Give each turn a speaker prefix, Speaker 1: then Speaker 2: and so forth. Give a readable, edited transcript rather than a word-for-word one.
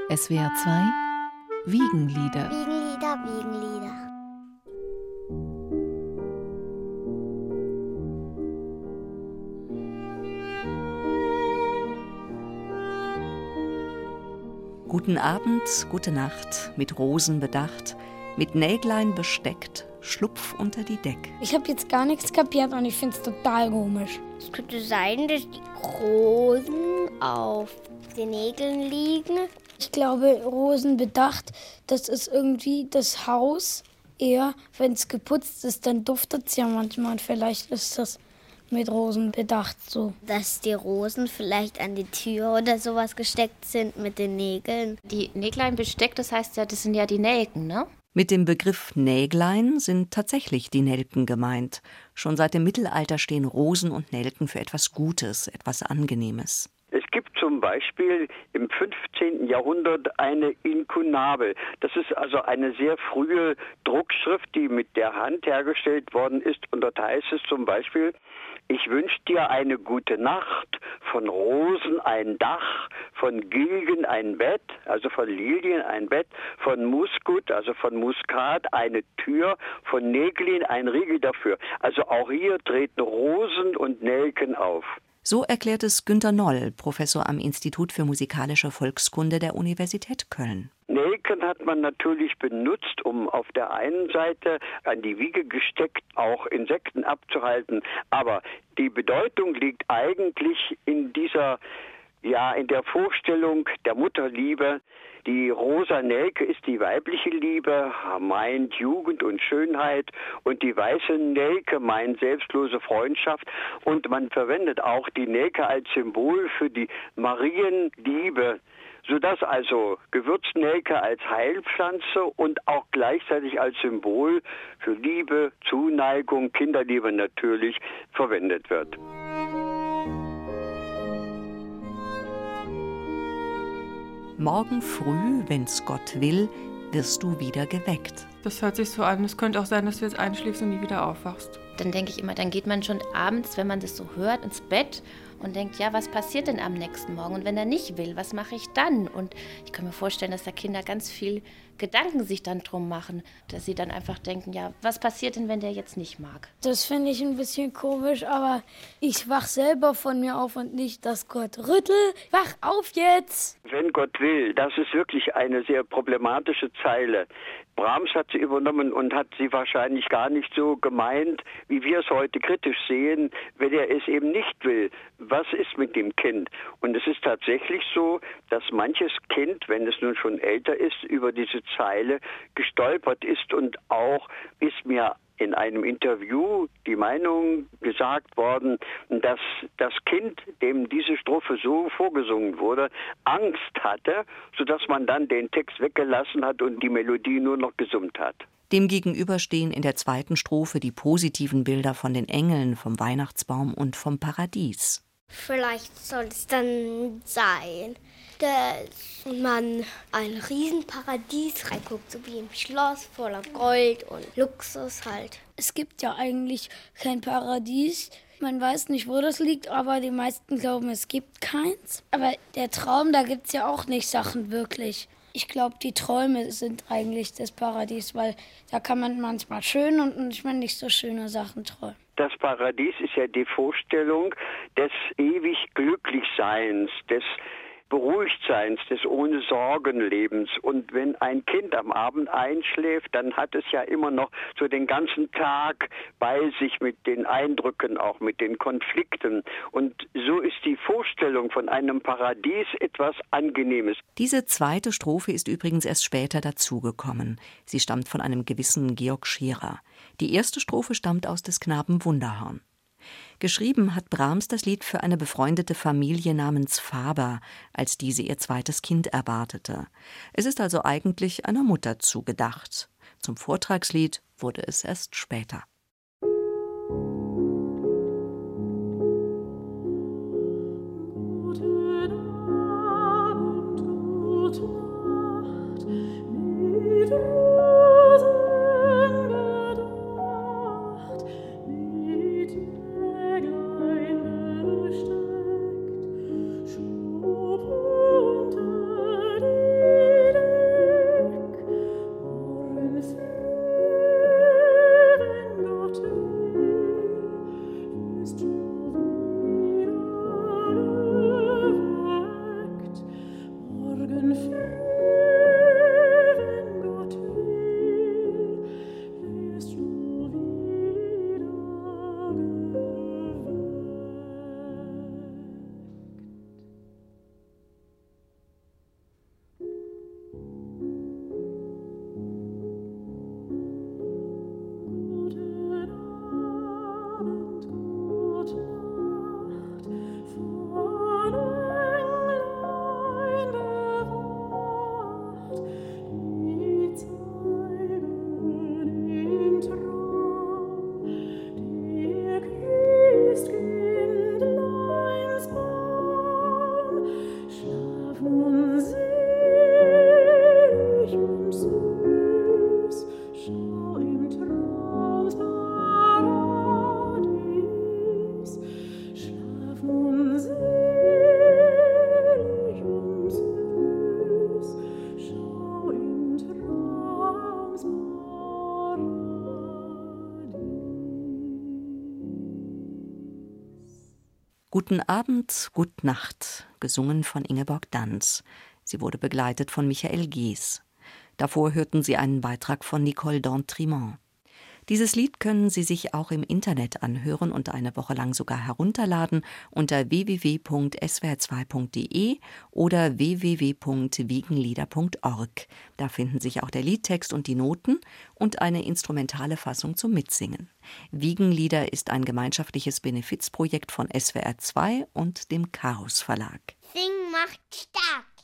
Speaker 1: SWR 2 Wiegenlieder.
Speaker 2: Wiegenlieder, Wiegenlieder.
Speaker 3: Guten Abend, gute Nacht, mit Rosen bedacht, mit Näglein besteckt, schlupf unter die Deck.
Speaker 4: Ich habe jetzt gar nichts kapiert und ich finde es total komisch.
Speaker 2: Es könnte sein, dass die Rosen auf den Nägeln liegen.
Speaker 4: Ich glaube, Rosen bedacht, das ist irgendwie das Haus. Eher, wenn es geputzt ist, dann duftet es ja manchmal. Und vielleicht ist das mit Rosen bedacht so.
Speaker 2: Dass die Rosen vielleicht an die Tür oder sowas gesteckt sind mit den Nägeln.
Speaker 5: Die Näglein besteckt, das heißt ja, das sind ja die Nelken, ne?
Speaker 3: Mit dem Begriff Näglein sind tatsächlich die Nelken gemeint. Schon seit dem Mittelalter stehen Rosen und Nelken für etwas Gutes, etwas Angenehmes.
Speaker 6: Es gibt zum Beispiel im 15. Jahrhundert eine Inkunabel. Das ist also eine sehr frühe Druckschrift, die mit der Hand hergestellt worden ist. Und dort heißt es zum Beispiel: Ich wünsche dir eine gute Nacht, von Rosen ein Dach, von Gilgen ein Bett, also von Lilien ein Bett, von Muskut, also von Muskat eine Tür, von Näglin ein Riegel dafür. Also auch hier treten Rosen und Nelken auf.
Speaker 3: So erklärt es Günter Noll, Professor am Institut für musikalische Volkskunde der Universität Köln.
Speaker 6: Nelken hat man natürlich benutzt, um auf der einen Seite an die Wiege gesteckt, auch Insekten abzuhalten. Aber die Bedeutung liegt eigentlich in der Vorstellung der Mutterliebe. Die rosa Nelke ist die weibliche Liebe, meint Jugend und Schönheit, und die weiße Nelke meint selbstlose Freundschaft. Und man verwendet auch die Nelke als Symbol für die Marienliebe, sodass also Gewürznelke als Heilpflanze und auch gleichzeitig als Symbol für Liebe, Zuneigung, Kinderliebe natürlich verwendet wird.
Speaker 3: Morgen früh, wenn's Gott will, wirst du wieder geweckt.
Speaker 7: Das hört sich so an. Es könnte auch sein, dass du jetzt einschläfst und nie wieder aufwachst.
Speaker 5: Dann denke ich immer, dann geht man schon abends, wenn man das so hört, ins Bett und denkt, ja, was passiert denn am nächsten Morgen? Und wenn er nicht will, was mache ich dann? Und ich kann mir vorstellen, dass da Kinder ganz viel Gedanken sich dann drum machen, dass sie dann einfach denken, ja, was passiert denn, wenn der jetzt nicht mag?
Speaker 4: Das finde ich ein bisschen komisch, aber ich wach selber von mir auf und nicht, dass Gott rüttelt. Wach auf jetzt!
Speaker 6: Wenn Gott will, das ist wirklich eine sehr problematische Zeile. Brahms hat sie übernommen und hat sie wahrscheinlich gar nicht so gemeint, wie wir es heute kritisch sehen, wenn er es eben nicht will. Was ist mit dem Kind? Und es ist tatsächlich so, dass manches Kind, wenn es nun schon älter ist, über diese Zeile gestolpert ist, und auch ist mir in einem Interview die Meinung gesagt worden, dass das Kind, dem diese Strophe so vorgesungen wurde, Angst hatte, sodass man dann den Text weggelassen hat und die Melodie nur noch gesummt hat.
Speaker 3: Demgegenüber stehen in der zweiten Strophe die positiven Bilder von den Engeln, vom Weihnachtsbaum und vom Paradies.
Speaker 2: Vielleicht soll es dann sein, dass man ein Riesenparadies reinguckt, so wie im Schloss voller Gold und Luxus halt.
Speaker 4: Es gibt ja eigentlich kein Paradies. Man weiß nicht, wo das liegt, aber die meisten glauben, es gibt keins. Aber der Traum, da gibt es ja auch nicht Sachen wirklich. Ich glaube, die Träume sind eigentlich das Paradies, weil da kann man manchmal schön und manchmal nicht so schöne Sachen träumen.
Speaker 6: Das Paradies ist ja die Vorstellung des ewig Glücklichseins, des Beruhigtseins, des ohne Sorgenlebens. Und wenn ein Kind am Abend einschläft, dann hat es ja immer noch so den ganzen Tag bei sich mit den Eindrücken, auch mit den Konflikten. Und so ist die Vorstellung von einem Paradies etwas Angenehmes.
Speaker 3: Diese zweite Strophe ist übrigens erst später dazugekommen. Sie stammt von einem gewissen Georg Scherer. Die erste Strophe stammt aus des Knaben Wunderhorn. Geschrieben hat Brahms das Lied für eine befreundete Familie namens Faber, als diese ihr zweites Kind erwartete. Es ist also eigentlich einer Mutter zugedacht. Zum Vortragslied wurde es erst später.
Speaker 8: Unter
Speaker 3: Guten Abend, Gut Nacht, gesungen von Ingeborg Danz. Sie wurde begleitet von Michael Gies. Davor hörten Sie einen Beitrag von Nicole D'Entremont. Dieses Lied können Sie sich auch im Internet anhören und eine Woche lang sogar herunterladen unter www.swr2.de oder www.wiegenlieder.org. Da finden sich auch der Liedtext und die Noten und eine instrumentale Fassung zum Mitsingen. Wiegenlieder ist ein gemeinschaftliches Benefizprojekt von SWR2 und dem Chaos Verlag.
Speaker 2: Singen macht stark.